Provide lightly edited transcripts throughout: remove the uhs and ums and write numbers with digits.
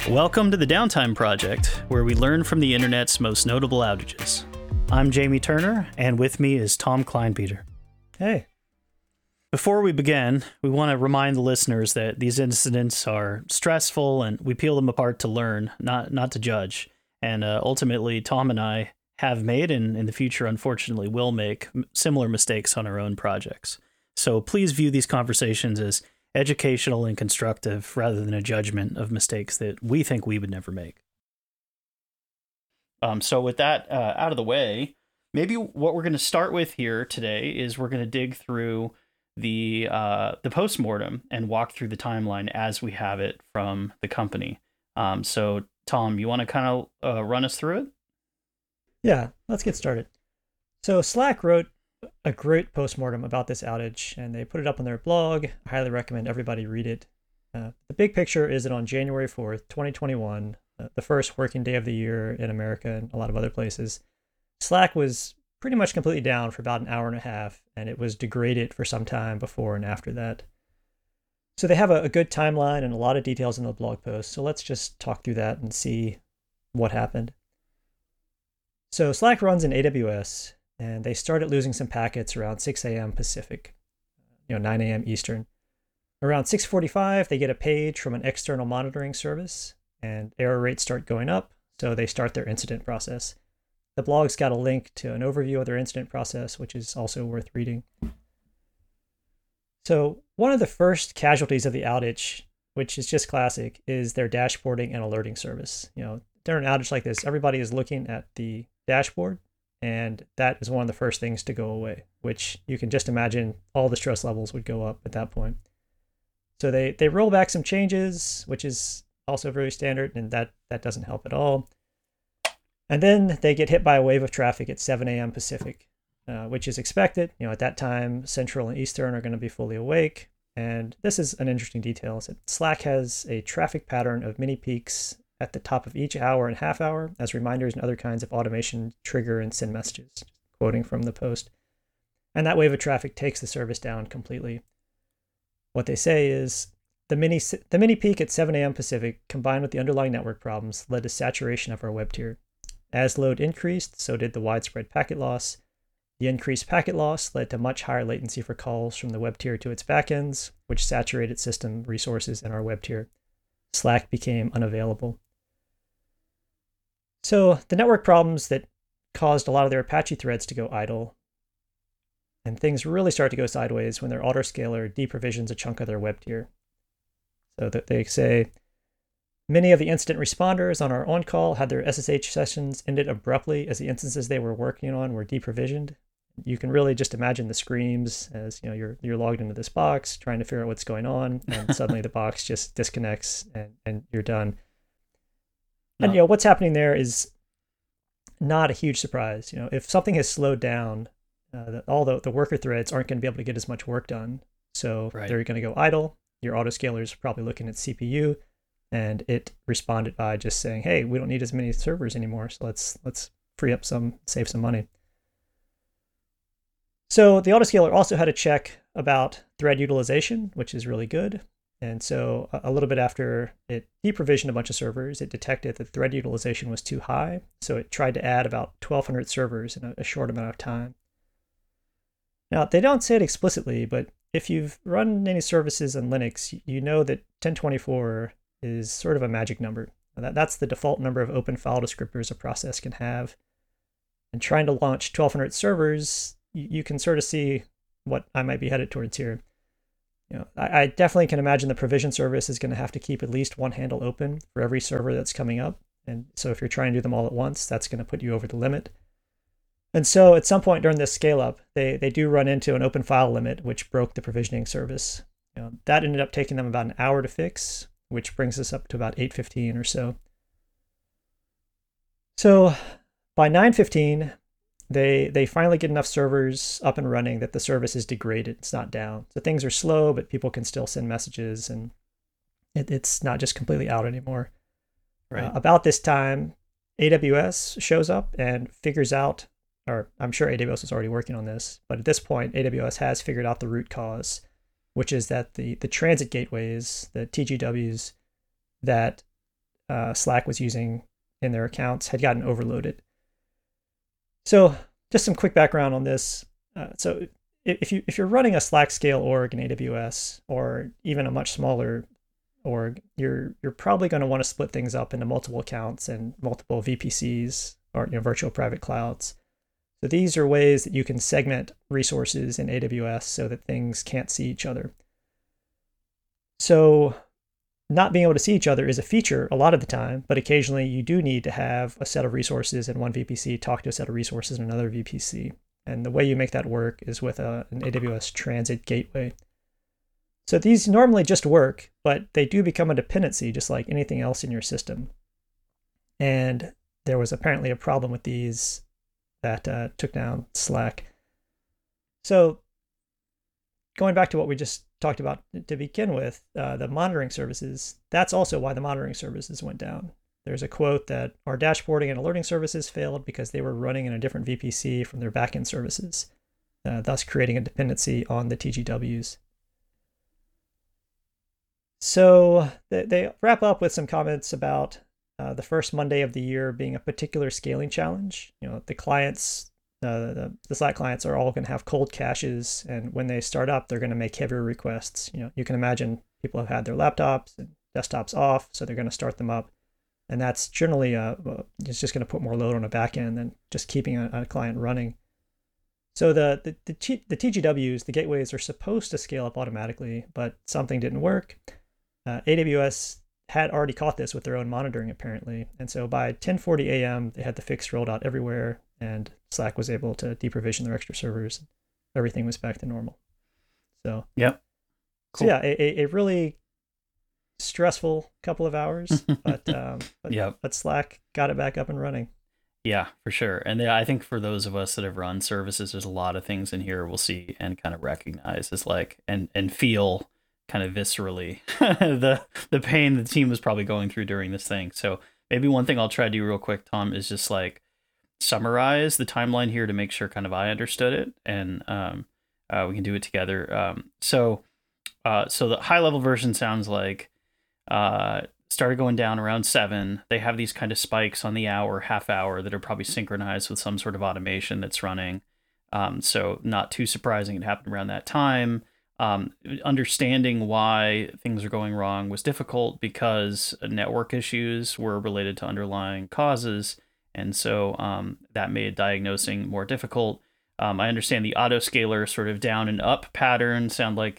Welcome to the Downtime Project, where we learn from the internet's most notable outages. I'm Jamie Turner, and with me is Tom Kleinpeter. Hey. Before we begin, we want to remind the listeners that these incidents are stressful and we peel them apart to learn, not to judge. And ultimately, Tom and I have made, and in the future, unfortunately, will make similar mistakes on our own projects. So please view these conversations as educational and constructive rather than a judgment of mistakes that we think we would never make. So with that out of the way, maybe what we're going to start with here today is we're going to dig through the postmortem and walk through the timeline as we have it from the company. So Tom, you want to kind of run us through it? Yeah, let's get started. So Slack wrote a great postmortem about this outage, and they put it up on their blog. I highly recommend everybody read it. The big picture is that on January 4th, 2021, the first working day of the year in America and a lot of other places, Slack was pretty much completely down for about an hour and a half, and it was degraded for some time before and after that. So they have a good timeline and a lot of details in the blog post, so let's just talk through that and see what happened. So Slack runs in AWS, and they started losing some packets around 6 a.m. Pacific, 9 a.m. Eastern. Around 6:45, they get a page from an external monitoring service, and error rates start going up, so they start their incident process. The blog's got a link to an overview of their incident process, which is also worth reading. So one of the first casualties of the outage, which is just classic, is their dashboarding and alerting service. During an outage like this, everybody is looking at the dashboard, and that is one of the first things to go away, which you can just imagine all the stress levels would go up at that point. So they roll back some changes, which is also very standard, and that doesn't help at all. And then they get hit by a wave of traffic at 7 a.m. Pacific, which is expected. At that time, Central and Eastern are going to be fully awake. And this is an interesting detail, is that Slack has a traffic pattern of mini peaks at the top of each hour and half hour as reminders and other kinds of automation trigger and send messages, quoting from the post. And that wave of traffic takes the service down completely. What they say is the mini peak at 7 a.m. Pacific combined with the underlying network problems led to saturation of our web tier. As load increased, so did the widespread packet loss. The increased packet loss led to much higher latency for calls from the web tier to its backends, which saturated system resources in our web tier. Slack became unavailable. So the network problems that caused a lot of their Apache threads to go idle, and things really start to go sideways when their autoscaler deprovisions a chunk of their web tier. So that they say, many of the incident responders on our on-call had their SSH sessions ended abruptly as the instances they were working on were deprovisioned. You can really just imagine the screams as you're logged into this box, trying to figure out what's going on, and suddenly the box just disconnects and you're done. No. And what's happening there is not a huge surprise. If something has slowed down, all the worker threads aren't going to be able to get as much work done. So They're going to go idle. Your autoscaler is probably looking at CPU, and it responded by just saying, "Hey, we don't need as many servers anymore, so let's free up save some money." So the autoscaler also had a check about thread utilization, which is really good. And so a little bit after it deprovisioned a bunch of servers, it detected that thread utilization was too high. So it tried to add about 1,200 servers in a short amount of time. Now, they don't say it explicitly, but if you've run any services in Linux, you know that 1024 is sort of a magic number. That's the default number of open file descriptors a process can have. And trying to launch 1,200 servers, you can sort of see what I might be headed towards here. I definitely can imagine the provision service is going to have to keep at least one handle open for every server that's coming up. And so if you're trying to do them all at once, that's going to put you over the limit. And so at some point during this scale up, they do run into an open file limit, which broke the provisioning service. That ended up taking them about an hour to fix, which brings us up to about 8:15 or so. So by 9:15, they finally get enough servers up and running that the service is degraded. It's not down. So things are slow, but people can still send messages, and it's not just completely out anymore. Right. About this time, AWS shows up and figures out, or I'm sure AWS was already working on this, but at this point, AWS has figured out the root cause, which is that the transit gateways, the TGWs that Slack was using in their accounts had gotten overloaded. So just some quick background on this. So if you're running a Slack scale org in AWS, or even a much smaller org, you're probably going to want to split things up into multiple accounts and multiple VPCs, or virtual private clouds. So these are ways that you can segment resources in AWS so that things can't see each other. So not being able to see each other is a feature a lot of the time, but occasionally you do need to have a set of resources in one VPC talk to a set of resources in another VPC. And the way you make that work is with an AWS Transit Gateway. So these normally just work, but they do become a dependency just like anything else in your system. And there was apparently a problem with these that took down Slack. So going back to what we just talked about to begin with, the monitoring services, that's also why the monitoring services went down. There's a quote that our dashboarding and alerting services failed because they were running in a different VPC from their backend services, thus creating a dependency on the TGWs. So they wrap up with some comments about the first Monday of the year being a particular scaling challenge. The clients, the Slack clients are all going to have cold caches, and when they start up, they're going to make heavier requests. You can imagine people have had their laptops and desktops off, so they're going to start them up. And that's generally it's just going to put more load on a backend than just keeping a client running. So the TGWs, the gateways, are supposed to scale up automatically, but something didn't work. AWS had already caught this with their own monitoring, apparently. And so by 10:40 a.m., they had the fix rolled out everywhere, and Slack was able to deprovision their extra servers. Everything was back to normal. So, yep. Cool. So yeah, a really stressful couple of hours, but Slack got it back up and running. Yeah, for sure. And I think for those of us that have run services, there's a lot of things in here we'll see and kind of recognize as like and feel kind of viscerally the pain the team was probably going through during this thing. So maybe one thing I'll try to do real quick, Tom, is just like summarize the timeline here to make sure kind of I understood it, and we can do it together. So the high level version sounds like started going down around 7. They have these kind of spikes on the hour, half hour that are probably synchronized with some sort of automation that's running. So not too surprising it happened around that time. Understanding why things are going wrong was difficult because network issues were related to underlying causes. And so that made diagnosing more difficult. I understand the autoscaler sort of down and up pattern sound like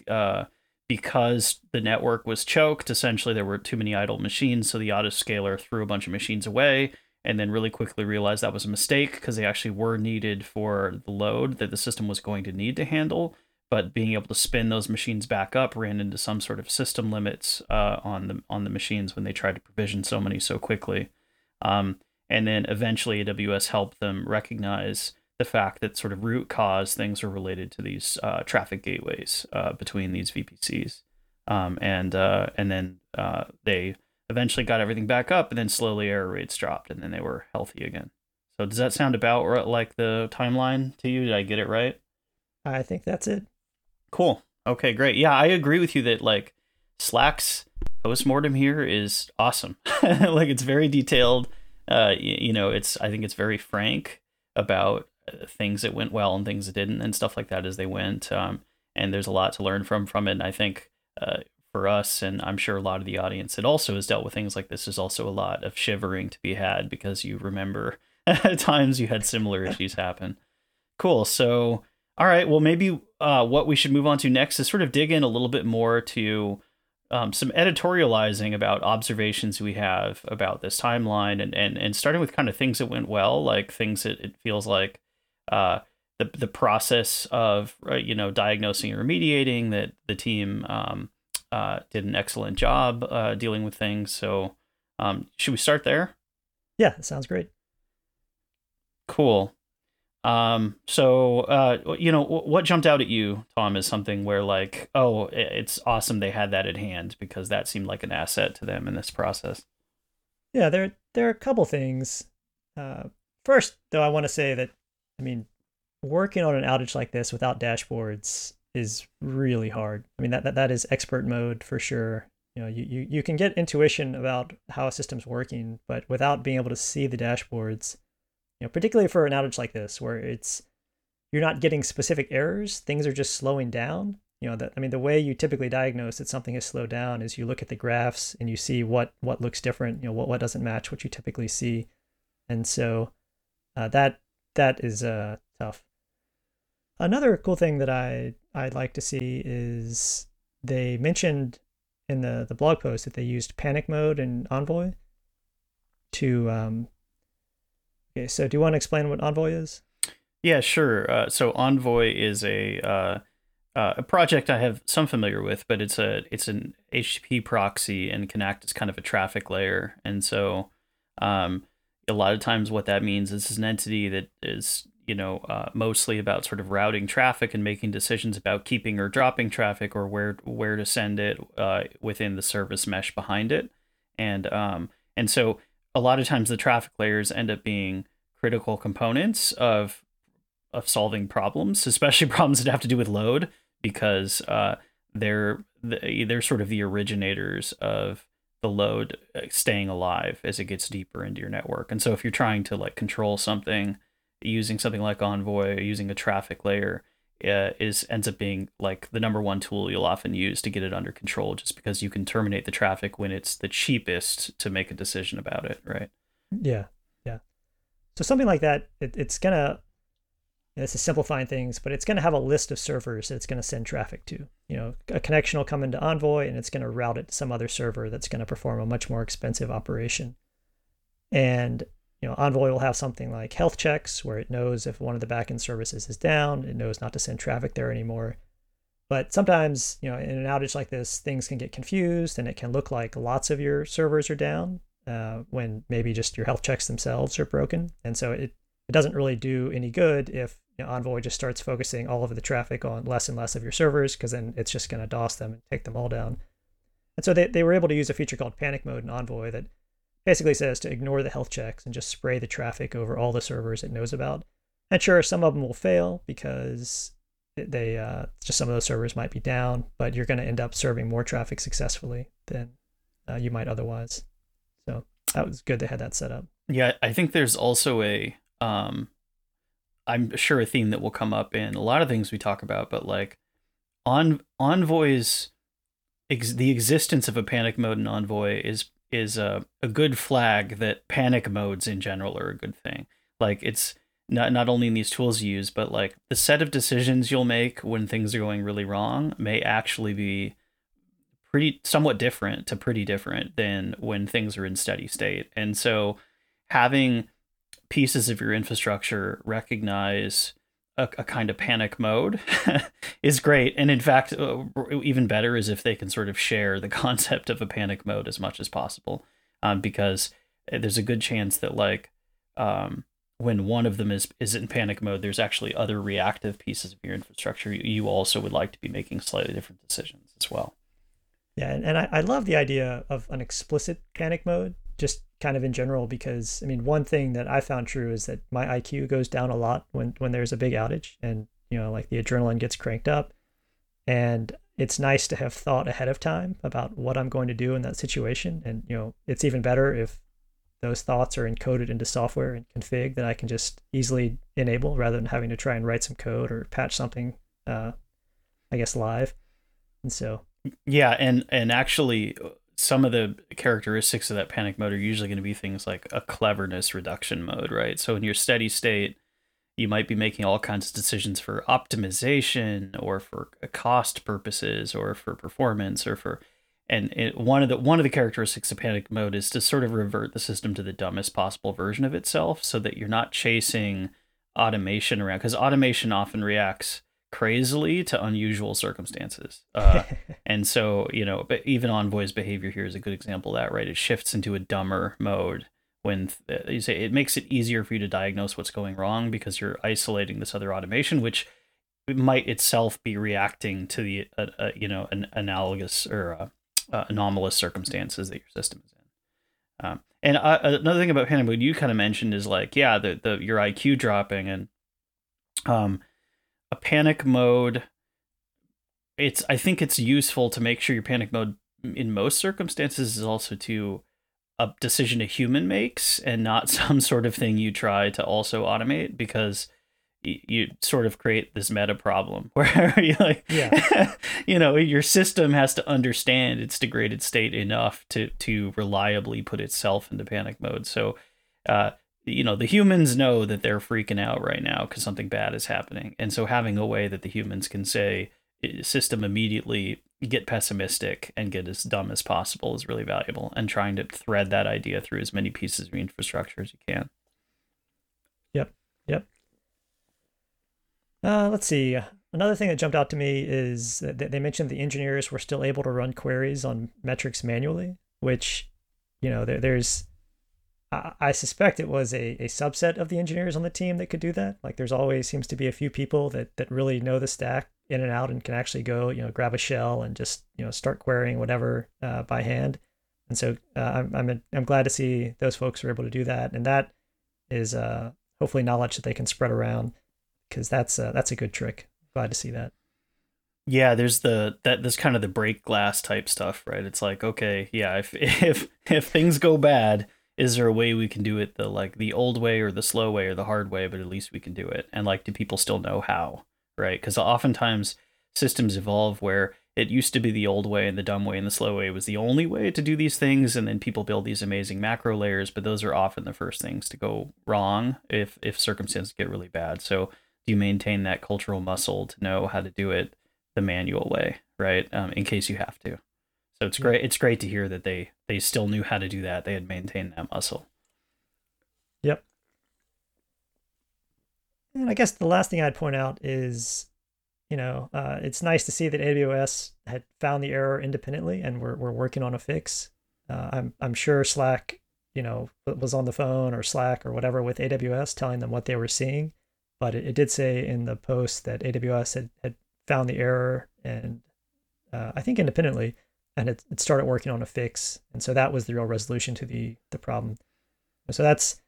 because the network was choked, essentially there were too many idle machines, so the autoscaler threw a bunch of machines away and then really quickly realized that was a mistake because they actually were needed for the load that the system was going to need to handle. But being able to spin those machines back up ran into some sort of system limits on the machines when they tried to provision so many so quickly. And then eventually AWS helped them recognize the fact that sort of root cause things are related to these traffic gateways between these VPCs. And then they eventually got everything back up, and then slowly error rates dropped, and then they were healthy again. So does that sound about like the timeline to you? Did I get it right? I think that's it. Cool. Okay, great. Yeah, I agree with you that like Slack's postmortem here is awesome. Like it's very detailed. I think it's very frank about things that went well and things that didn't and stuff like that as they went. And there's a lot to learn from it. And I think for us, and I'm sure a lot of the audience that also has dealt with things like this, is also a lot of shivering to be had because you remember times you had similar issues happen. Cool. So, all right. Well, maybe what we should move on to next is sort of dig in a little bit more to some editorializing about observations we have about this timeline, and starting with kind of things that went well, like things that it feels like the process of diagnosing and remediating that the team did an excellent job dealing with things. So should we start there? Yeah, that sounds great. Cool. What jumped out at you, Tom, is something where like, oh, it's awesome they had that at hand because that seemed like an asset to them in this process. Yeah, there are a couple things. First, though, I want to say that, working on an outage like this without dashboards is really hard. That is expert mode for sure. You can get intuition about how a system's working, but without being able to see the dashboards, particularly for an outage like this, where you're not getting specific errors, things are just slowing down. The way you typically diagnose that something has slowed down is you look at the graphs and you see what looks different, what doesn't match what you typically see. And so that is tough. Another cool thing that I'd like to see is they mentioned in the blog post that they used panic mode in Envoy to okay, so do you want to explain what Envoy is? Yeah, sure. So Envoy is a project I have some familiar with, but it's an HTTP proxy and can act as kind of a traffic layer. And so a lot of times what that means is it's an entity that is mostly about sort of routing traffic and making decisions about keeping or dropping traffic or where to send it within the service mesh behind it. And so a lot of times the traffic layers end up being critical components of solving problems, especially problems that have to do with load, because they're sort of the originators of the load staying alive as it gets deeper into your network. And so if you're trying to control something using something like Envoy, using a traffic layer, ends up being the number one tool you'll often use to get it under control, just because you can terminate the traffic when it's the cheapest to make a decision about it, right? Yeah. So something like that, it's gonna, this is simplifying things, but it's gonna have a list of servers that it's gonna send traffic to. A connection will come into Envoy and it's gonna route it to some other server that's gonna perform a much more expensive operation. And Envoy will have something like health checks, where it knows if one of the backend services is down, it knows not to send traffic there anymore. But sometimes, in an outage like this, things can get confused and it can look like lots of your servers are down when maybe just your health checks themselves are broken. And so it doesn't really do any good if Envoy just starts focusing all of the traffic on less and less of your servers, because then it's just going to DOS them and take them all down. And so they were able to use a feature called panic mode in Envoy that basically says to ignore the health checks and just spray the traffic over all the servers it knows about. And sure, some of them will fail because they just some of those servers might be down, but you're going to end up serving more traffic successfully than you might otherwise. So that was good they had that set up. Yeah, I think there's also I'm sure a theme that will come up in a lot of things we talk about, but Envoy's the existence of a panic mode in Envoy is a good flag that panic modes in general are a good thing. It's not only in these tools you use, but the set of decisions you'll make when things are going really wrong may actually be somewhat different to pretty different than when things are in steady state. And so having pieces of your infrastructure recognize a kind of panic mode is great. And in fact, even better is if they can sort of share the concept of a panic mode as much as possible, because there's a good chance that when one of them is in panic mode, there's actually other reactive pieces of your infrastructure you also would like to be making slightly different decisions as well. Yeah, and I love the idea of an explicit panic mode, just kind of in general, because one thing that I found true is that my IQ goes down a lot when there's a big outage, and the adrenaline gets cranked up, and it's nice to have thought ahead of time about what I'm going to do in that situation. And it's even better if those thoughts are encoded into software and config that I can just easily enable, rather than having to try and write some code or patch something live. And so yeah, and actually some of the characteristics of that panic mode are usually going to be things like a cleverness reduction mode, right? So in your steady state, you might be making all kinds of decisions for optimization or for cost purposes or for performance one of the characteristics of panic mode is to sort of revert the system to the dumbest possible version of itself, so that you're not chasing automation around, because automation often reacts crazily to unusual circumstances. And so, but even Envoy's behavior here is a good example of that, right? It shifts into a dumber mode when you say it makes it easier for you to diagnose what's going wrong, because you're isolating this other automation, which might itself be reacting to the, an analogous or anomalous circumstances that your system is in. And another thing about panic mode you kind of mentioned is your IQ dropping, and a panic mode, I think it's useful to make sure your panic mode in most circumstances is also to a decision a human makes and not some sort of thing you try to also automate, because you sort of create this meta problem where you like, Yeah. your system has to understand its degraded state enough to reliably put itself into panic mode. So, the humans know that they're freaking out right now because something bad is happening. And so having a way that the humans can say, system, immediately get pessimistic and get as dumb as possible is really valuable, and trying to thread that idea through as many pieces of infrastructure as you can. Yep. Yep. Let's see. Another thing that jumped out to me is that they mentioned the engineers were still able to run queries on metrics manually, which, there's, I suspect it was a subset of the engineers on the team that could do that. Like there's always seems to be a few people that really know the stack in and out and can actually go, grab a shell and just, start querying whatever by hand. And so I'm glad to see those folks are able to do that. And that is hopefully knowledge that they can spread around, because that's a good trick. Glad to see that. Yeah, there's this kind of the break glass type stuff, right? It's like, okay, yeah, if things go bad, is there a way we can do it the old way or the slow way or the hard way, but at least we can do it? And do people still know how, right? Because oftentimes systems evolve where it used to be the old way and the dumb way and the slow way was the only way to do these things, and then people build these amazing macro layers, but those are often the first things to go wrong if circumstances get really bad. So do you maintain that cultural muscle to know how to do it the manual way, right? In case you have to. So it's great. It's great to hear that they still knew how to do that. They had maintained that muscle. Yep. And I guess the last thing I'd point out is, it's nice to see that AWS had found the error independently and we're working on a fix. I'm sure Slack, was on the phone or Slack or whatever with AWS telling them what they were seeing, but it did say in the post that AWS had found the error, and I think independently, and it started working on a fix. And so that was the real resolution to the problem. So that's,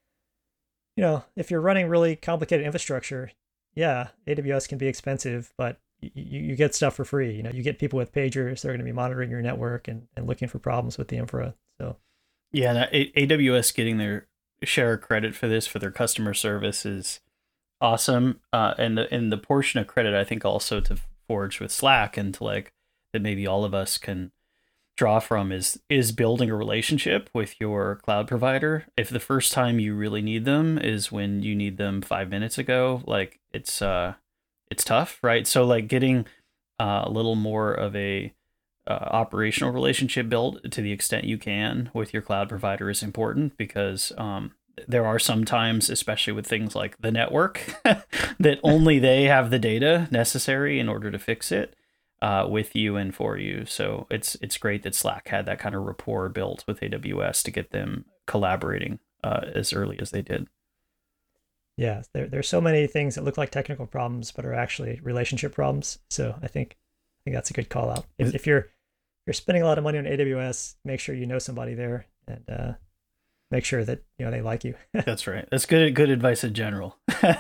if you're running really complicated infrastructure, yeah, AWS can be expensive, but you get stuff for free. You get people with pagers. They're going to be monitoring your network and looking for problems with the infra. So yeah, AWS getting their share of credit for this, for their customer service, is awesome. And the portion of credit, I think, also to Forge with Slack, and to that maybe all of us can draw from, is building a relationship with your cloud provider. If the first time you really need them is when you need them 5 minutes ago, it's tough, right? So getting a little more of a operational relationship built to the extent you can with your cloud provider is important, because there are some times, especially with things like the network, that only they have the data necessary in order to fix it. With you and for you. So it's great that Slack had that kind of rapport built with AWS to get them collaborating as early as they did. Yeah, there's so many things that look like technical problems but are actually relationship problems. So I think that's a good call out. If you're spending a lot of money on AWS, make sure you know somebody there, and make sure that they like you. That's right. That's good advice in general.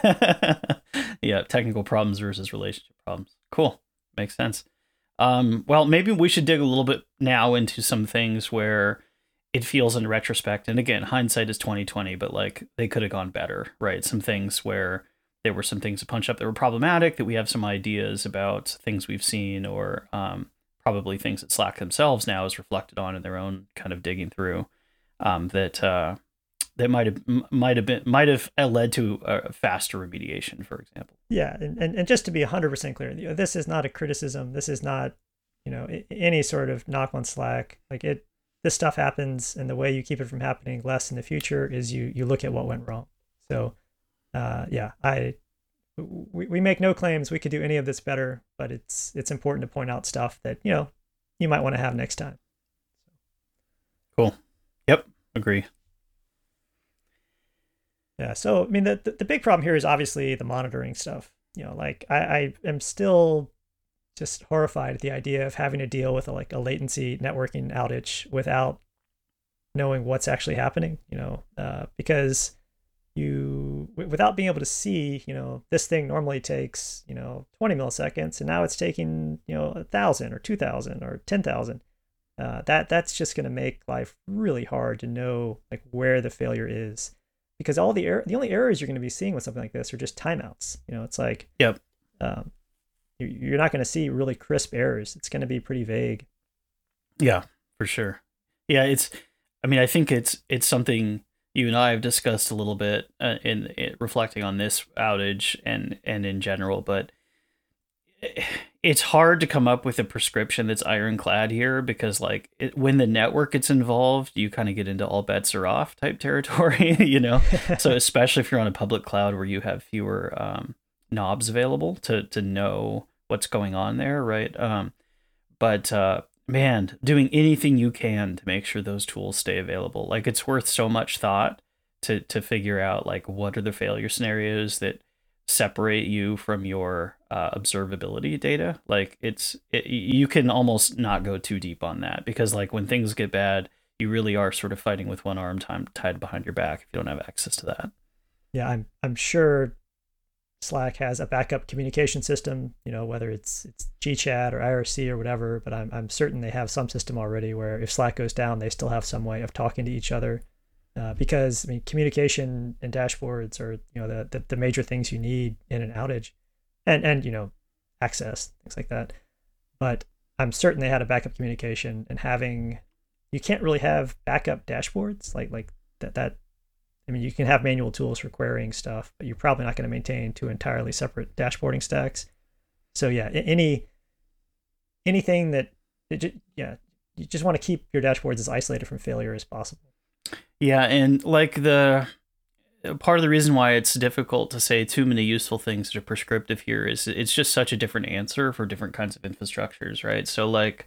Yeah, technical problems versus relationship problems. Cool. Makes sense. Well, maybe we should dig a little bit now into some things where it feels in retrospect, and again, hindsight is 2020, but they could have gone better, right? Some things where there were some things to punch up that were problematic, that we have some ideas about things we've seen, or probably things that Slack themselves now is reflected on in their own kind of digging through, that might have led to a faster remediation, for example. Yeah, and just to be 100% clear, this is not a criticism. This is not, any sort of knock on Slack. This stuff happens, and the way you keep it from happening less in the future is you look at what went wrong. So, yeah, we make no claims we could do any of this better, but it's important to point out stuff that you might want to have next time. Cool. Yep. Agree. Yeah. So, I mean, the big problem here is obviously the monitoring stuff. I am still just horrified at the idea of having to deal with a latency networking outage without knowing what's actually happening, because without being able to see, this thing normally takes, 20 milliseconds, and now it's taking, 1,000 or 2,000 or 10,000. that's just going to make life really hard to know like where the failure is, because all the only errors you're going to be seeing with something like this are just timeouts. It's like, Yep. um, you're not going to see really crisp errors. It's going to be pretty vague. Yeah, for sure. Yeah, I think it's something you and I have discussed a little bit in reflecting on this outage and in general, but it's hard to come up with a prescription that's ironclad here, because like when the network gets involved, you kind of get into all bets are off type territory, So especially if you're on a public cloud where you have fewer knobs available to know what's going on there, right? But man, doing anything you can to make sure those tools stay available, like it's worth so much thought to figure out like what are the failure scenarios that separate you from your observability data. Like you can almost not go too deep on that, because like when things get bad, you really are sort of fighting with one arm tied behind your back if you don't have access to that. Yeah, I'm sure Slack has a backup communication system, whether it's GChat or IRC or whatever, but I'm certain they have some system already where if Slack goes down, they still have some way of talking to each other. Because communication and dashboards are the major things you need in an outage, and access, things like that. But I'm certain they had a backup communication, and you can't really have backup dashboards like that. I mean, you can have manual tools for querying stuff, but you're probably not going to maintain two entirely separate dashboarding stacks. So yeah, anything that you just want to keep your dashboards as isolated from failure as possible. Yeah, and like the part of the reason why it's difficult to say too many useful things that are prescriptive here is it's just such a different answer for different kinds of infrastructures, right? So like,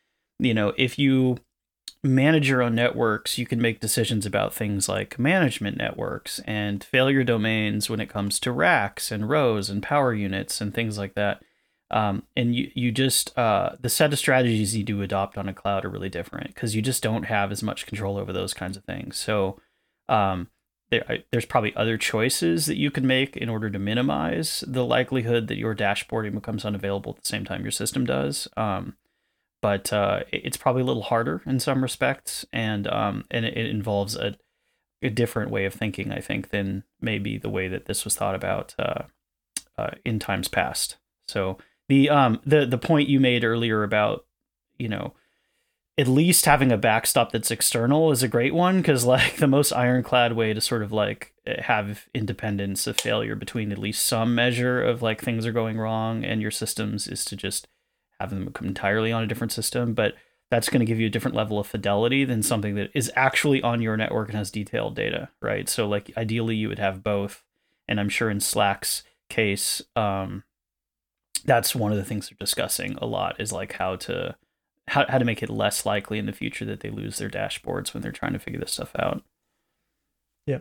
if you manage your own networks, you can make decisions about things like management networks and failure domains when it comes to racks and rows and power units and things like that. And you just the set of strategies you do adopt on a cloud are really different, because you just don't have as much control over those kinds of things. So there's probably other choices that you can make in order to minimize the likelihood that your dashboarding becomes unavailable at the same time your system does. But it's probably a little harder in some respects, and it involves a different way of thinking, I think, than maybe the way that this was thought about in times past. So the point you made earlier about, at least having a backstop that's external is a great one, because like the most ironclad way to sort of like have independence of failure between at least some measure of like things are going wrong and your systems is to just have them come entirely on a different system. But that's going to give you a different level of fidelity than something that is actually on your network and has detailed data, right? So like ideally you would have both. And I'm sure in Slack's case, that's one of the things they're discussing a lot, is like how to make it less likely in the future that they lose their dashboards when they're trying to figure this stuff out. Yep.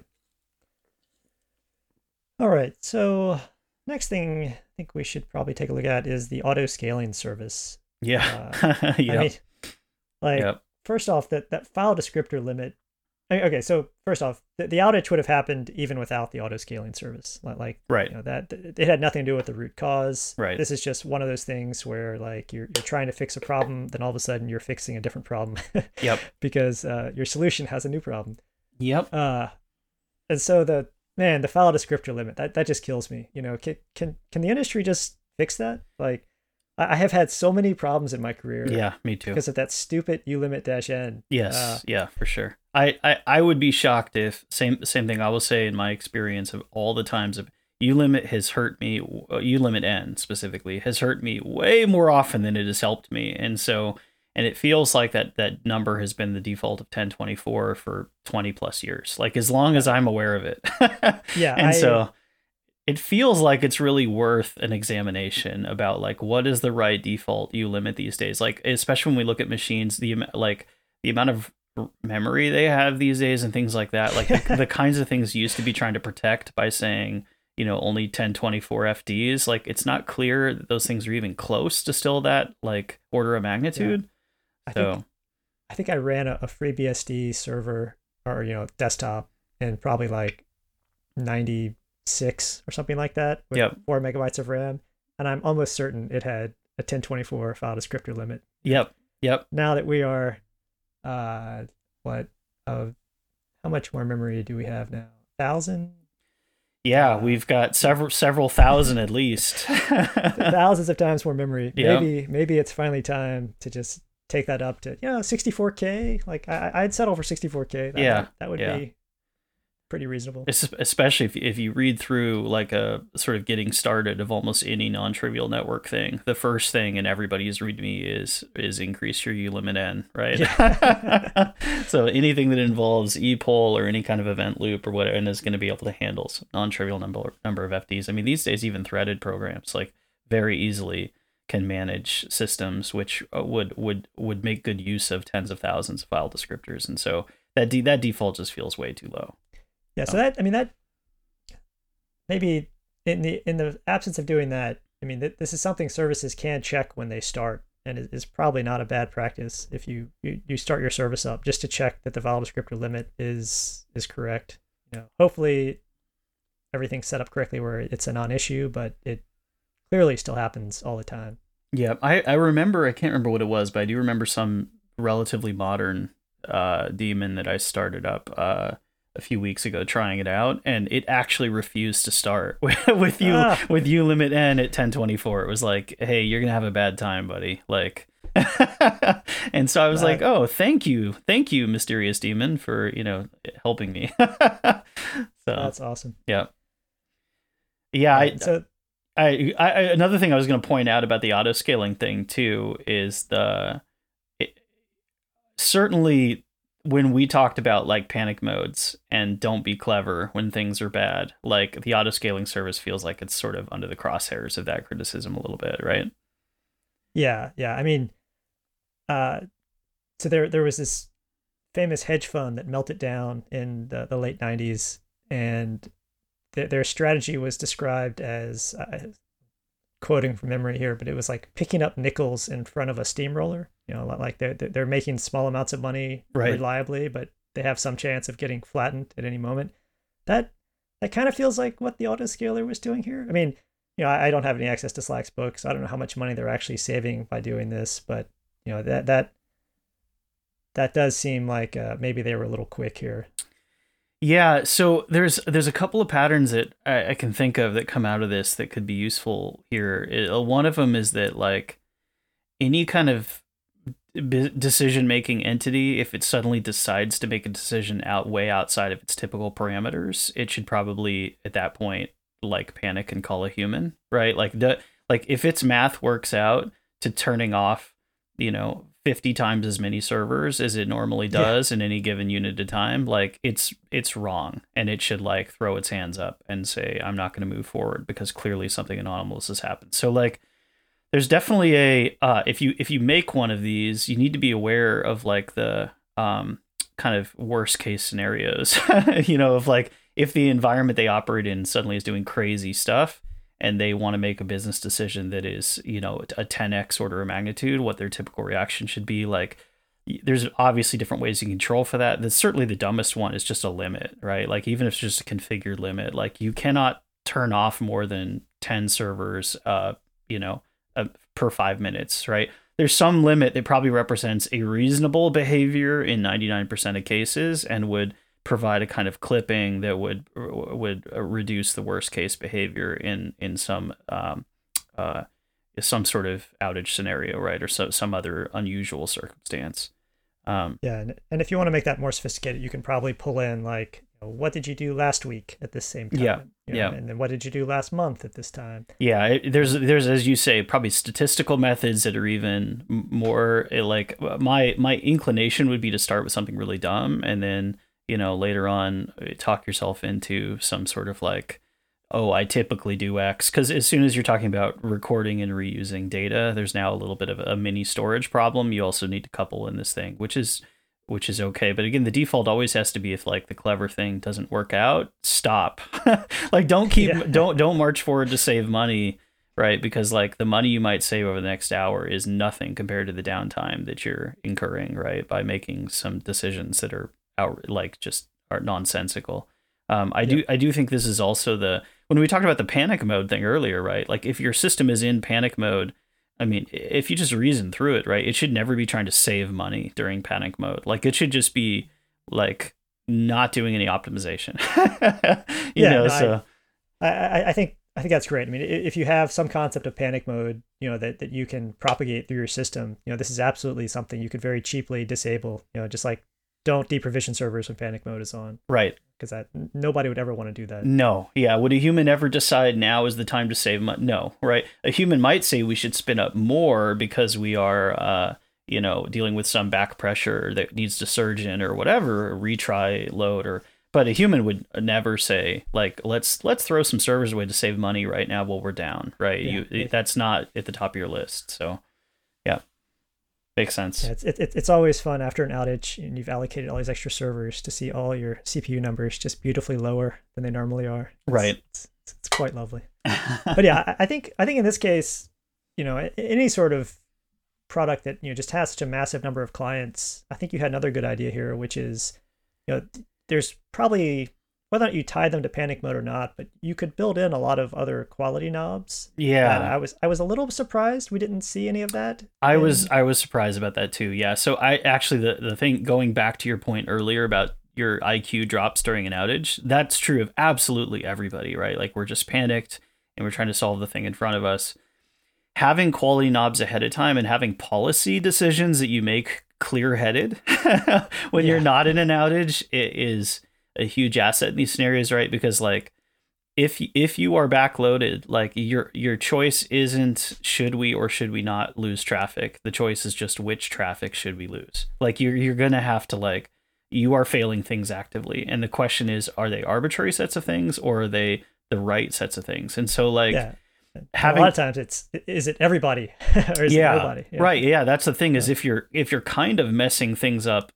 All right. So next thing I think we should probably take a look at is the auto scaling service. Yeah. Yep. I mean, first off, that file descriptor limit. Okay, so first off, the outage would have happened even without the auto scaling service. Like, right. That it had nothing to do with the root cause. Right. This is just one of those things where like you're trying to fix a problem, then all of a sudden you're fixing a different problem. Yep. Because your solution has a new problem. Yep. And so the file descriptor limit, that just kills me. Can the industry just fix that? Like, I have had so many problems in my career. Yeah, me too. Because of that stupid ulimit-n. Yes, yeah, for sure. I would be shocked if same thing I will say in my experience of all the times of ulimit has hurt me, ulimit-n specifically has hurt me way more often than it has helped me, and it feels like that number has been the default of 1024 for 20 plus years, like as long as I'm aware of it. Yeah, and so it feels like it's really worth an examination about like what is the right default ulimit these days, like especially when we look at machines, the amount of memory they have these days and things like that, like the kinds of things you used to be trying to protect by saying only 1024 FDs, like it's not clear that those things are even close to still that like order of magnitude. Yeah. I think I ran a FreeBSD server or desktop and probably like 96 or something like that with 4 megabytes of RAM, and I'm almost certain it had a 1024 file descriptor limit. Yep. Yep. Now that we are, what, how much more memory do we have now? 1,000? Yeah, we've got several thousand at least. Thousands of times more memory. Yep. Maybe it's finally time to just take that up to 64K. Like I'd settle for 64K. That would be pretty reasonable. Especially if you read through like a sort of getting started of almost any non-trivial network thing, the first thing in everybody's README is increase your ulimit n, right? Yeah. So anything that involves epoll or any kind of event loop or whatever, and is going to be able to handle some non-trivial number of FDs. I mean, these days even threaded programs like very easily can manage systems which would make good use of tens of thousands of file descriptors, and so that default just feels way too low. Yeah, so that maybe in the absence of doing that, I mean, this is something services can check when they start, and it's probably not a bad practice if you start your service up just to check that the file descriptor limit is correct. Hopefully everything's set up correctly where it's a non-issue, but it clearly still happens all the time. Yeah, I can't remember what it was, but I do remember some relatively modern daemon that I started up a few weeks ago trying it out, and it actually refused to start with ulimit n at 1024. It was like, hey, you're gonna have a bad time, buddy, like. And so I was like, oh, thank you mysterious daemon, for helping me. So that's awesome. Yeah another thing I was going to point out about the auto scaling thing too is certainly when we talked about like panic modes and don't be clever when things are bad, like the auto scaling service feels like it's sort of under the crosshairs of that criticism a little bit, right? Yeah. I mean, so there was this famous hedge fund that melted down in the late 90s, and their strategy was described as, quoting from memory here, but it was like picking up nickels in front of a steamroller. Like they're making small amounts of money reliably, but they have some chance of getting flattened at any moment. That kind of feels like what the autoscaler was doing here. I mean, I don't have any access to Slack's book, so I don't know how much money they're actually saving by doing this, but that does seem like maybe they were a little quick here. Yeah, so there's a couple of patterns that I can think of that come out of this that could be useful here. One of them is that like any kind of decision-making entity, if it suddenly decides to make a decision way outside of its typical parameters, it should probably at that point like panic and call a human, right? Like if its math works out to turning off 50 times as many servers as it normally does in any given unit of time, like it's wrong, and it should like throw its hands up and say, I'm not going to move forward because clearly something anomalous has happened. So like there's definitely a if you make one of these, you need to be aware of like the kind of worst case scenarios, of like if the environment they operate in suddenly is doing crazy stuff and they want to make a business decision that is, a 10x order of magnitude, what their typical reaction should be. Like, there's obviously different ways you can control for that. That's certainly the dumbest one is just a limit, right? Like, even if it's just a configured limit, like you cannot turn off more than 10 servers, per 5 minutes, right? There's some limit that probably represents a reasonable behavior in 99% of cases and would provide a kind of clipping that would reduce the worst case behavior in some sort of outage scenario, right, or some other unusual circumstance. And if you want to make that more sophisticated, you can probably pull in like, what did you do last week at this same time? And then what did you do last month at this time? There's as you say, probably statistical methods that are even more like my inclination would be to start with something really dumb and then later on talk yourself into some sort of like, oh, I typically do X, because as soon as you're talking about recording and reusing data, there's now a little bit of a mini storage problem you also need to couple in this thing, which is okay. But again, the default always has to be, if like the clever thing doesn't work out, stop. Like don't march forward to save money, right? Because like the money you might save over the next hour is nothing compared to the downtime that you're incurring, right, by making some decisions that are are nonsensical. I do think this is also when we talked about the panic mode thing earlier, right? Like if your system is in panic mode, I mean, if you just reason through it, right, it should never be trying to save money during panic mode. Like it should just be like not doing any optimization. So I think that's great. I mean, if you have some concept of panic mode, that you can propagate through your system, this is absolutely something you could very cheaply disable. Just like don't deprovision servers when panic mode is on. Right. Because nobody would ever want to do that. No. Yeah. Would a human ever decide now is the time to save money? No. Right. A human might say we should spin up more because we are, dealing with some back pressure that needs to surge in or whatever, a retry load but a human would never say like, let's throw some servers away to save money right now while we're down. Right. Yeah. That's not at the top of your list. So yeah. Makes sense. Yeah, it's always fun after an outage and you've allocated all these extra servers to see all your CPU numbers just beautifully lower than they normally are. Right. It's quite lovely. But yeah, I think in this case, any sort of product that just has such a massive number of clients, I think you had another good idea here, which is, there's probably, whether or not you tie them to panic mode or not, but you could build in a lot of other quality knobs. Yeah. I was a little surprised we didn't see any of that. I was surprised about that too. Yeah. So I actually, the thing, going back to your point earlier about your IQ drops during an outage, that's true of absolutely everybody, right? Like we're just panicked and we're trying to solve the thing in front of us. Having quality knobs ahead of time and having policy decisions that you make clear-headed when you're not in an outage, it is a huge asset in these scenarios, right? Because like if you are backloaded, like your choice isn't should we or should we not lose traffic. The choice is just which traffic should we lose. Like you're gonna have to like, you are failing things actively, and the question is, are they arbitrary sets of things or are they the right sets of things? And so like a lot of times is it everybody or is it nobody? Yeah. Right. Yeah, that's the thing is if you're kind of messing things up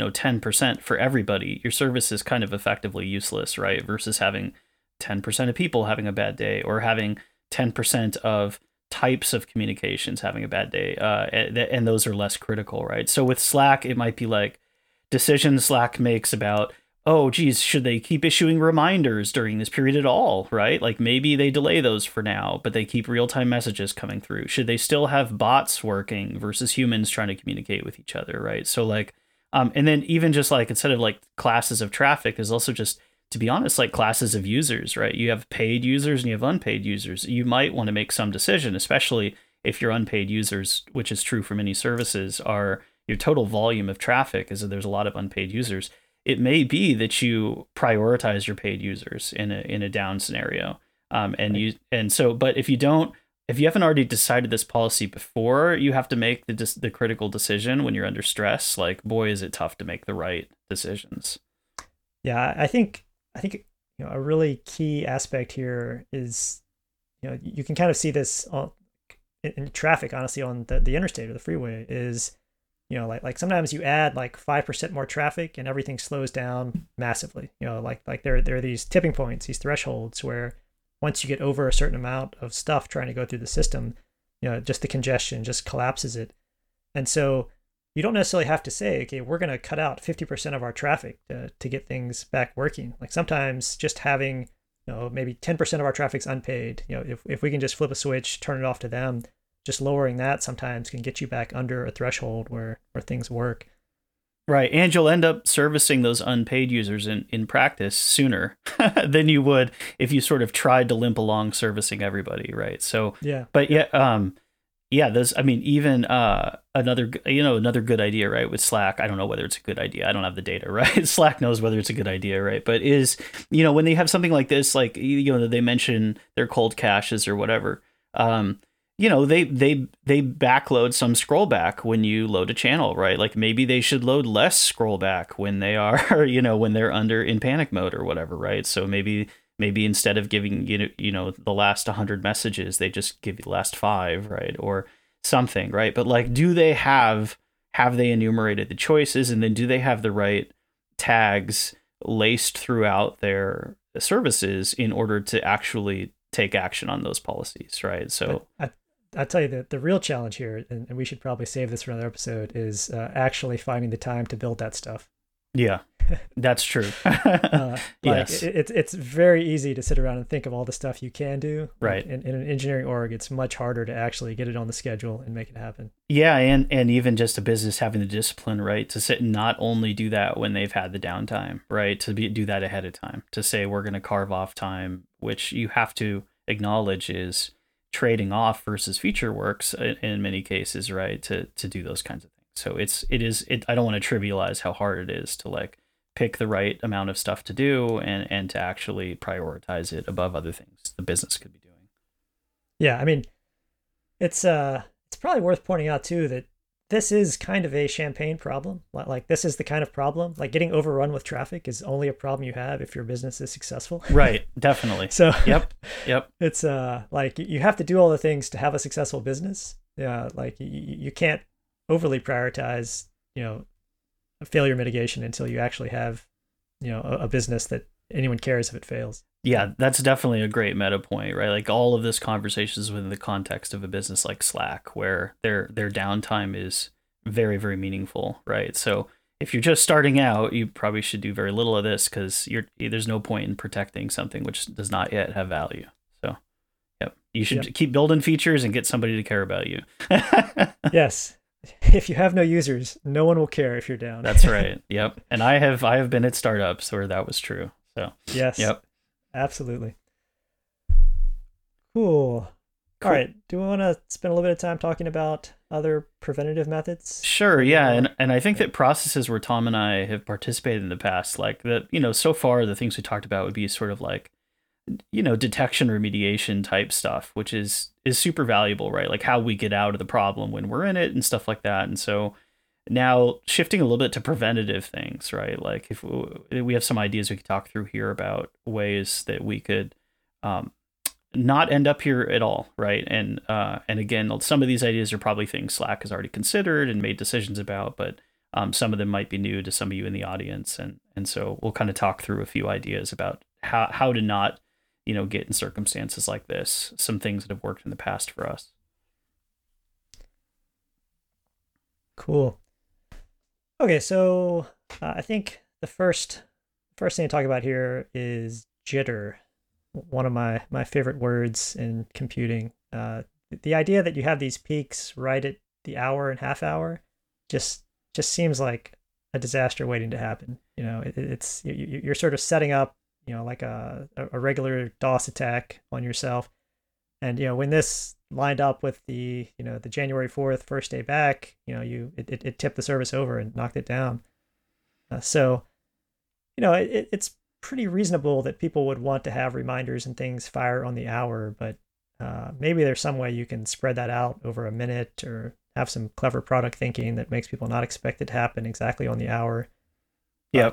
10% for everybody, your service is kind of effectively useless, right? Versus having 10% of people having a bad day or having 10% of types of communications having a bad day. And those are less critical, right? So with Slack, it might be like decisions Slack makes about, oh, geez, should they keep issuing reminders during this period at all, right? Like maybe they delay those for now, but they keep real-time messages coming through. Should they still have bots working versus humans trying to communicate with each other, right? So like, and then even just like, instead of like classes of traffic, there's also just, to be honest, like classes of users, right? You have paid users and you have unpaid users. You might want to make some decision, especially if your unpaid users, which is true for many services, are your total volume of traffic is that there's a lot of unpaid users. It may be that you prioritize your paid users in a down scenario. But if you haven't already decided this policy before, you have to make the critical decision when you're under stress. Like, boy, is it tough to make the right decisions. Yeah, I think a really key aspect here is, you can kind of see this in traffic, honestly, on the interstate or the freeway is, like sometimes you add like 5% more traffic and everything slows down massively. Like there are these tipping points, these thresholds where once you get over a certain amount of stuff trying to go through the system, just the congestion just collapses it. And so you don't necessarily have to say, okay, we're going to cut out 50% of our traffic to get things back working. Like sometimes just having, maybe 10% of our traffic's unpaid, if we can just flip a switch, turn it off to them, just lowering that sometimes can get you back under a threshold where things work. Right. And you'll end up servicing those unpaid users in practice sooner than you would if you sort of tried to limp along servicing everybody. Right. So, yeah. But those, I mean, even another good idea, right, with Slack, I don't know whether it's a good idea. I don't have the data, right? Slack knows whether it's a good idea, right? But when they have something like this, like, they mention their cold caches or whatever, they backload some scroll back when you load a channel, right? Like maybe they should load less scroll back when they are, when they're in panic mode or whatever, right? So maybe instead of giving the last 100 messages, they just give you the last 5, right? Or something, right? But like, do they have they enumerated the choices, and then do they have the right tags laced throughout their services in order to actually take action on those policies, right? So I'll tell you that the real challenge here, and we should probably save this for another episode, is actually finding the time to build that stuff. Yeah, that's true. Yes. It's very easy to sit around and think of all the stuff you can do. Right. In an engineering org, it's much harder to actually get it on the schedule and make it happen. Yeah, and even just a business having the discipline, right, to sit and not only do that when they've had the downtime, right, do that ahead of time, to say we're going to carve off time, which you have to acknowledge is trading off versus feature works in many cases, right, to do those kinds of things. So I don't want to trivialize how hard it is to like pick the right amount of stuff to do and to actually prioritize it above other things the business could be doing. Yeah, I mean, it's probably worth pointing out too that this is kind of a Champagne problem. Like this is the kind of problem, like getting overrun with traffic is only a problem you have if your business is successful. Right, definitely. So yep. It's like you have to do all the things to have a successful business. Yeah, like you can't overly prioritize, failure mitigation until you actually have, a business that anyone cares if it fails. Yeah, that's definitely a great meta point, right? Like all of this conversation is within the context of a business like Slack, where their downtime is very, very meaningful, right? So if you're just starting out, you probably should do very little of this because there's no point in protecting something which does not yet have value. So, yep, you should keep building features and get somebody to care about you. Yes. If you have no users, no one will care if you're down. That's right. Yep. And I have been at startups where that was true. So yes. Yep. Absolutely. Cool. All right. Do we want to spend a little bit of time talking about other preventative methods? Sure. Yeah. And I think that processes where Tom and I have participated in the past, like that, so far the things we talked about would be sort of like, detection remediation type stuff, which is super valuable, right? Like how we get out of the problem when we're in it and stuff like that. And so now shifting a little bit to preventative things, right? Like if we have some ideas we could talk through here about ways that we could not end up here at all, right? And again, some of these ideas are probably things Slack has already considered and made decisions about, but some of them might be new to some of you in the audience. And so we'll kind of talk through a few ideas about how to not get in circumstances like this, some things that have worked in the past for us. Cool. Okay, so I think the first thing to talk about here is jitter, one of my favorite words in computing. The idea that you have these peaks right at the hour and half hour just seems like a disaster waiting to happen. It's you're sort of setting up like a regular DOS attack on yourself. And, when this lined up with the January 4th first day back, it tipped the service over and knocked it down. So it's pretty reasonable that people would want to have reminders and things fire on the hour, but maybe there's some way you can spread that out over a minute or have some clever product thinking that makes people not expect it to happen exactly on the hour. Yeah.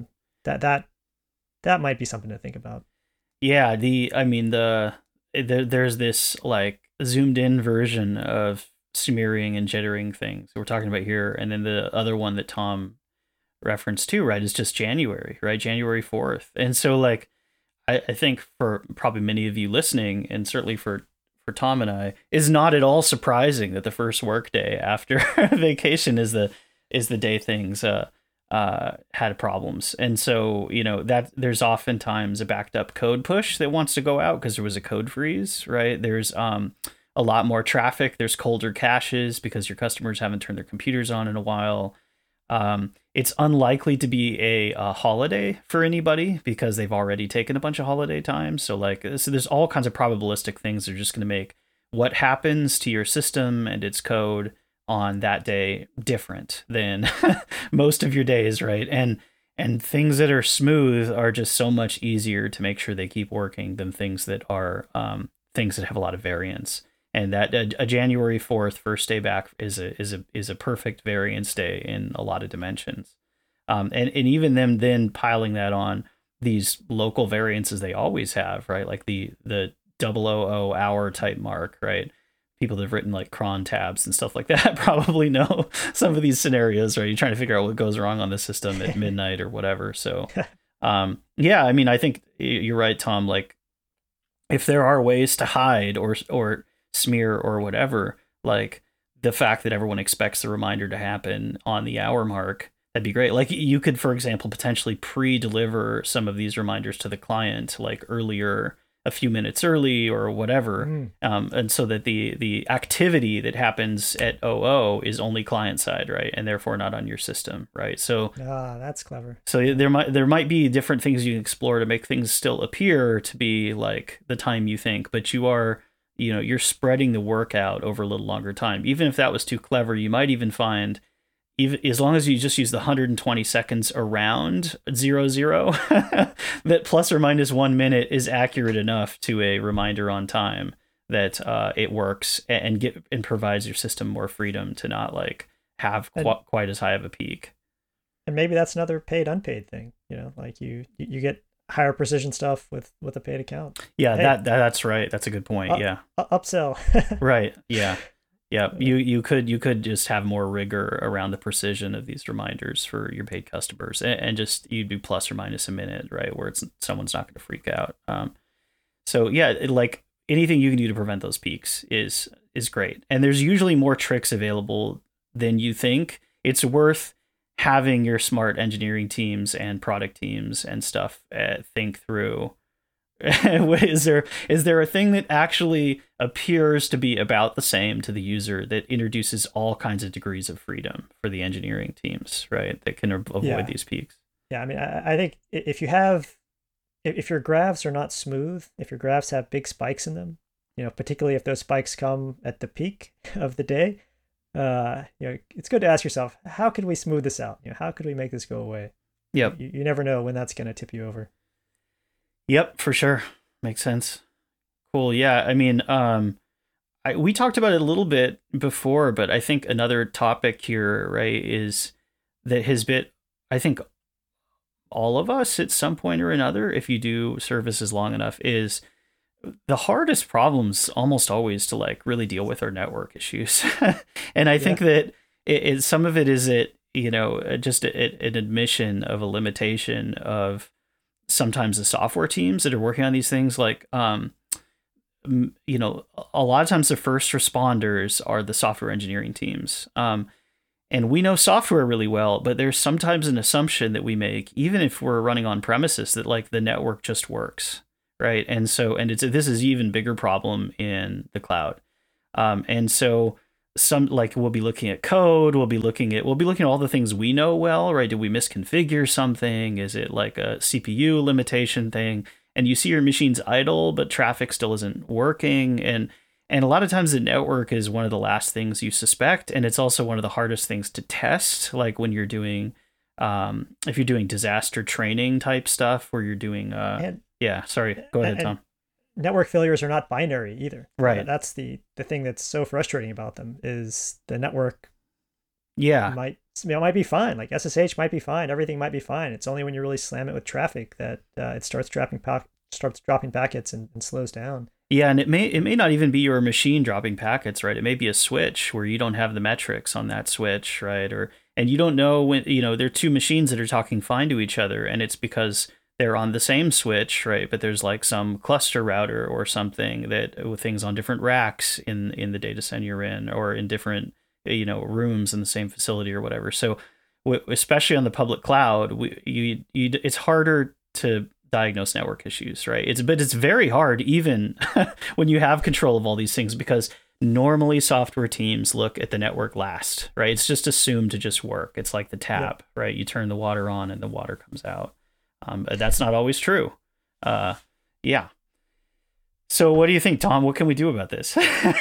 That might be something to think about. Yeah, there's this like zoomed in version of smearing and jittering things we're talking about here, and then the other one that Tom referenced too, right, is just January, right? January 4th. And so like I think for probably many of you listening, and certainly for Tom and I, is not at all surprising that the first work day after vacation is the day things had problems. And so, that there's oftentimes a backed up code push that wants to go out because there was a code freeze, right? There's a lot more traffic. There's colder caches because your customers haven't turned their computers on in a while. It's unlikely to be a holiday for anybody because they've already taken a bunch of holiday time. So there's all kinds of probabilistic things that are just going to make what happens to your system and its code on that day different than most of your days, right? And things that are smooth are just so much easier to make sure they keep working than things that are things that have a lot of variance. And that a January 4th first day back is a perfect variance day in a lot of dimensions. And even them then piling that on these local variances they always have, right? Like the 000 hour type mark, right? People that have written like cron tabs and stuff like that probably know some of these scenarios, right? You're trying to figure out what goes wrong on the system at midnight or whatever. So, yeah, I mean, I think you're right, Tom. Like, if there are ways to hide or smear or whatever, like the fact that everyone expects the reminder to happen on the hour mark, That'd be great. Like you could, for example, potentially pre-deliver some of these reminders to the client, like earlier, a few minutes early or whatever, and so that the activity that happens at OO is only client side, right, and therefore not on your system, right? So that's clever. So there might be different things you can explore to make things still appear to be like the time you think, but you're spreading the work out over a little longer time. Even if that was too clever, you might even find, even as long as you just use the 120 seconds around 00, that plus or minus 1 minute is accurate enough to a reminder on time that it works and provides your system more freedom to not like have quite as high of a peak. And maybe that's another paid unpaid thing. Like you get higher precision stuff with a paid account. Yeah, hey, that's right. That's a good point. Yeah, upsell. Right. Yeah. Yeah, you could just have more rigor around the precision of these reminders for your paid customers, and just you do plus or minus a minute, right, where someone's not going to freak out. So yeah, like anything you can do to prevent those peaks is great, and there's usually more tricks available than you think. It's worth having your smart engineering teams and product teams and stuff think through. Is there a thing that actually appears to be about the same to the user that introduces all kinds of degrees of freedom for the engineering teams, right, that can avoid these peaks? Yeah, I mean, I think if your graphs are not smooth, if your graphs have big spikes in them, particularly if those spikes come at the peak of the day, it's good to ask yourself, how could we smooth this out? How could we make this go away? Yep. You never know when that's going to tip you over. Yep, for sure. Makes sense. Cool. Yeah. I mean, we talked about it a little bit before, but I think another topic here, right, is that has been, I think all of us at some point or another, if you do services long enough, is the hardest problems almost always to like really deal with are network issues. And I think that some of it is just an admission of a limitation of sometimes the software teams that are working on these things. Like, a lot of times the first responders are the software engineering teams. And we know software really well, but there's sometimes an assumption that we make, even if we're running on premises, that like the network just works, right? And so, this is even bigger problem in the cloud. And so we'll be looking at code, we'll be looking at all the things we know well, right? Did we misconfigure something? Is it like a CPU limitation thing? And you see your machine's idle, but traffic still isn't working. And a lot of times the network is one of the last things you suspect. And it's also one of the hardest things to test. Like when you're doing, if you're doing disaster training type stuff, where you're doing, sorry, go ahead, Tom. Network failures are not binary either. Right. That's the thing that's so frustrating about them, is the network might be fine. Like SSH might be fine. Everything might be fine. It's only when you really slam it with traffic that it starts dropping packets and slows down. Yeah, and it may not even be your machine dropping packets, right? It may be a switch where you don't have the metrics on that switch, right? And you don't know when, there are two machines that are talking fine to each other, and it's because they're on the same switch, right? But there's like some cluster router or something with things on different racks in the data center you're in, or in different, rooms in the same facility or whatever. So especially on the public cloud, it's harder to diagnose network issues, right? But it's very hard even when you have control of all these things, because normally software teams look at the network last, right? It's just assumed to just work. It's like the tap, right? You turn the water on and the water comes out. That's not always true. Yeah. So what do you think, Tom? What can we do about this?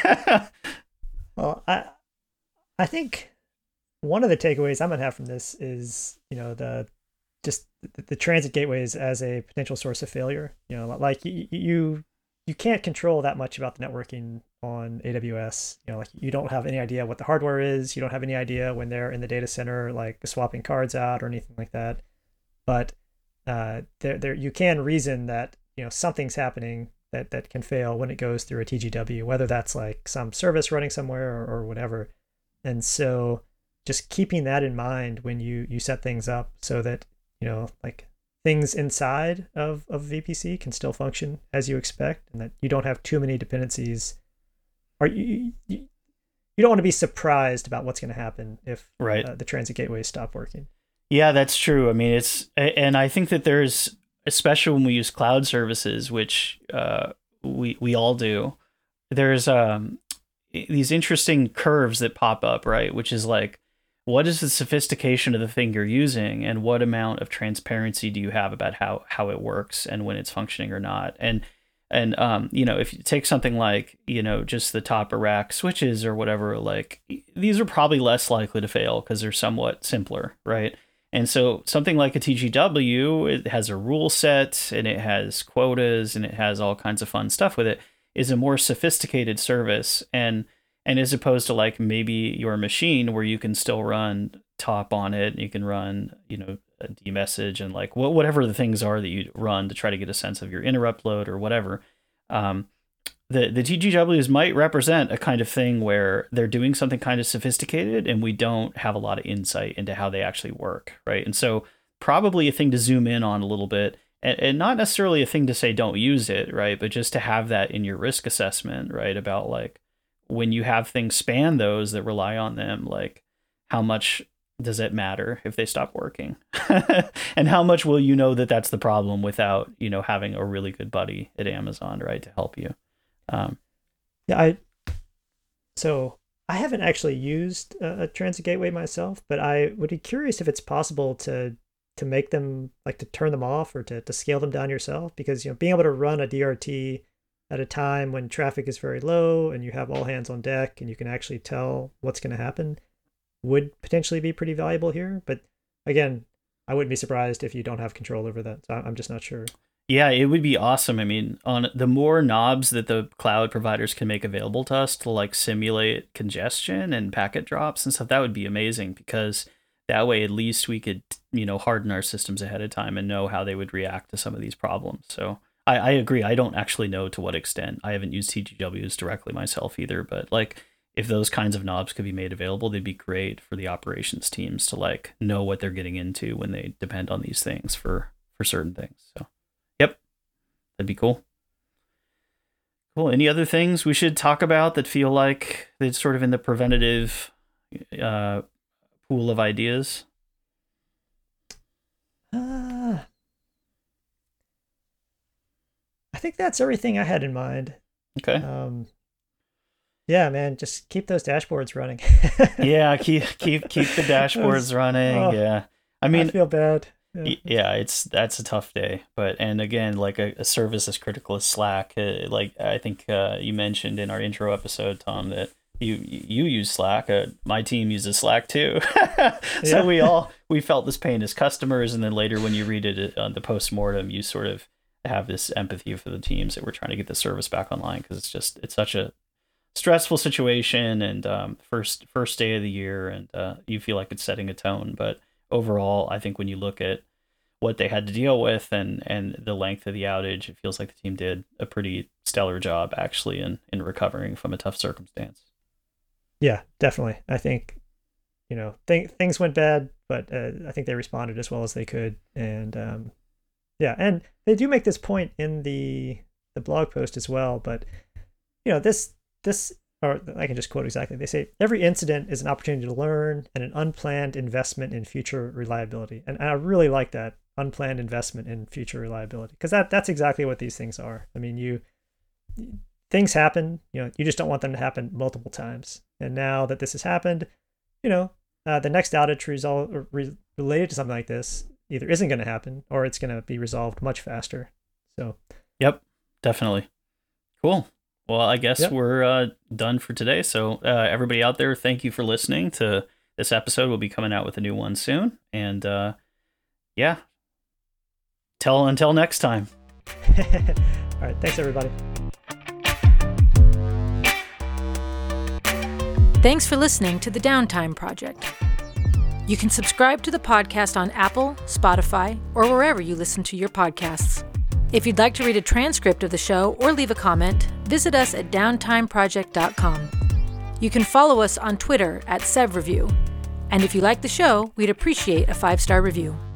Well, I think one of the takeaways I'm gonna have from this is, the transit gateways as a potential source of failure. Like you can't control that much about the networking on AWS. Like you don't have any idea what the hardware is. You don't have any idea when they're in the data center, like swapping cards out or anything like that. But there you can reason that something's happening that can fail when it goes through a TGW, whether that's like some service running somewhere or whatever. And so just keeping that in mind when you set things up, so that like things inside of VPC can still function as you expect, and that you don't have too many dependencies, or you don't want to be surprised about what's going to happen if the transit gateways stop working. Yeah, that's true. I mean, and I think that there's, especially when we use cloud services, which we all do, there's these interesting curves that pop up, right? Which is like, what is the sophistication of the thing you're using, and what amount of transparency do you have about how it works and when it's functioning or not? And if you take something like, just the top of rack switches or whatever, like these are probably less likely to fail because they're somewhat simpler, right? And so something like a TGW, it has a rule set and it has quotas and it has all kinds of fun stuff with it, is a more sophisticated service. And as opposed to like maybe your machine where you can still run top on it, and you can run, a demessage and like whatever the things are that you run to try to get a sense of your interrupt load or whatever. The TGWs might represent a kind of thing where they're doing something kind of sophisticated and we don't have a lot of insight into how they actually work, right? And so probably a thing to zoom in on a little bit, and not necessarily a thing to say don't use it, right? But just to have that in your risk assessment, right? About like when you have things span those that rely on them, like how much does it matter if they stop working? And how much will you know that that's the problem without, having a really good buddy at Amazon, right, to help you? So I haven't actually used a transit gateway myself, but I would be curious if it's possible to make them, like to turn them off or to scale them down yourself, because being able to run a DRT at a time when traffic is very low and you have all hands on deck and you can actually tell what's going to happen would potentially be pretty valuable here. But again, I wouldn't be surprised if you don't have control over that. So I'm just not sure. Yeah, it would be awesome. I mean, on the more knobs that the cloud providers can make available to us to like simulate congestion and packet drops and stuff, that would be amazing, because that way at least we could, harden our systems ahead of time and know how they would react to some of these problems. So I agree. I don't actually know to what extent. I haven't used TGWs directly myself either, but like if those kinds of knobs could be made available, they'd be great for the operations teams to like know what they're getting into when they depend on these things for certain things. So yep, that'd be cool. Cool. Any other things we should talk about that feel like they're sort of in the preventative pool of ideas? I think that's everything I had in mind. Okay. Yeah, man, just keep those dashboards running. Yeah, keep the dashboards running. Oh, yeah. I mean, I feel bad. Yeah, that's a tough day. And again, like a service as critical as Slack, like I think you mentioned in our intro episode, Tom, that you use Slack. My team uses Slack too. So we felt this pain as customers, and then later when you read it on the postmortem, you sort of have this empathy for the teams that were trying to get the service back online, because it's such a stressful situation, and first day of the year, and you feel like it's setting a tone. But overall, I think when you look at what they had to deal with and the length of the outage, it feels like the team did a pretty stellar job actually in recovering from a tough circumstance. Yeah, definitely. I think, things went bad, but I think they responded as well as they could. And yeah, and they do make this point in the blog post as well. But, this, or I can just quote exactly. They say, every incident is an opportunity to learn and an unplanned investment in future reliability. And I really like that, unplanned investment in future reliability, because that's exactly what these things are. I mean, things happen, you just don't want them to happen multiple times. And now that this has happened, the next outage related to something like this either isn't going to happen or it's going to be resolved much faster. So, yep, definitely. Cool. Well, I guess we're done for today. So everybody out there, thank you for listening to this episode. We'll be coming out with a new one soon. And yeah, until next time. All right. Thanks, everybody. Thanks for listening to the Downtime Project. You can subscribe to the podcast on Apple, Spotify, or wherever you listen to your podcasts. If you'd like to read a transcript of the show or leave a comment, visit us at downtimeproject.com. You can follow us on Twitter @SevReview. And if you like the show, we'd appreciate a 5-star review.